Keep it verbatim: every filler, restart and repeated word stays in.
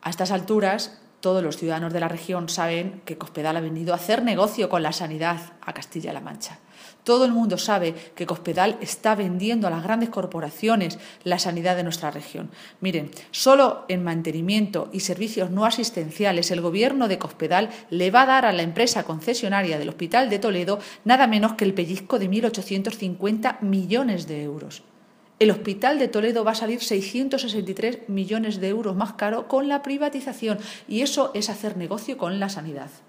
A estas alturas, todos los ciudadanos de la región saben que Cospedal ha venido a hacer negocio con la sanidad a Castilla-La Mancha. Todo el mundo sabe que Cospedal está vendiendo a las grandes corporaciones la sanidad de nuestra región. Miren, solo en mantenimiento y servicios no asistenciales el gobierno de Cospedal le va a dar a la empresa concesionaria del Hospital de Toledo nada menos que el pellizco de mil ochocientos cincuenta millones de euros. El Hospital de Toledo va a salir seiscientos sesenta y tres millones de euros más caro con la privatización y eso es hacer negocio con la sanidad.